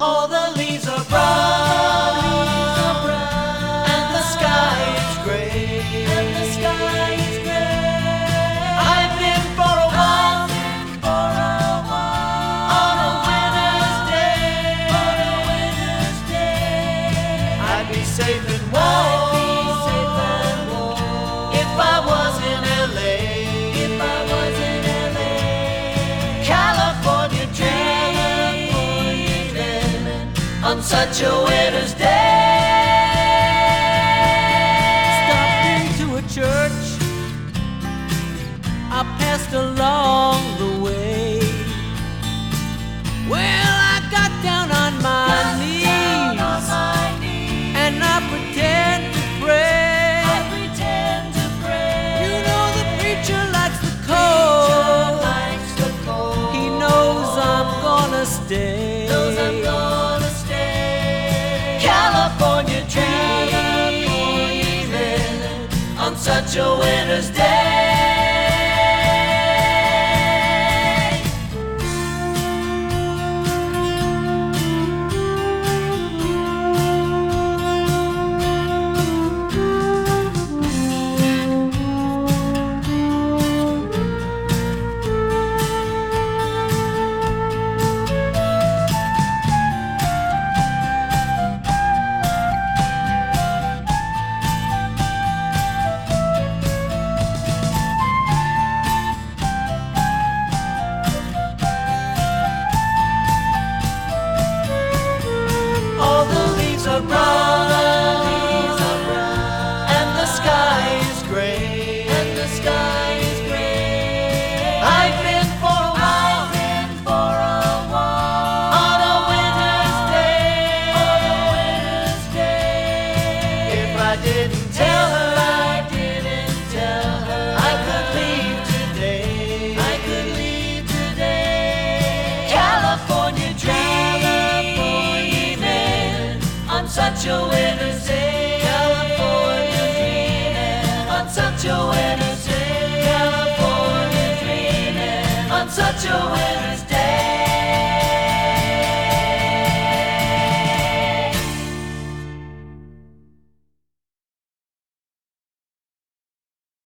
All the leaves are brown, and the sky is gray. I've been for a walk on a winter's day. I'd be safe and warm if I was in LA. California dreaming on such a winter's day. Stopped into a church I passed along the way. Well, I got down on my knees and I pretend to pray. You know the preacher likes the cold. He knows I'm gonna stay. California dreaming on such a winter's day. All the leaves are brown, and the sky is gray. I've been for a walk on a winter's day. If I didn't tell her, I could leave today. California dreaming on such a winter's day. California dreaming on such a winter's day. California dreaming on such a winter's day.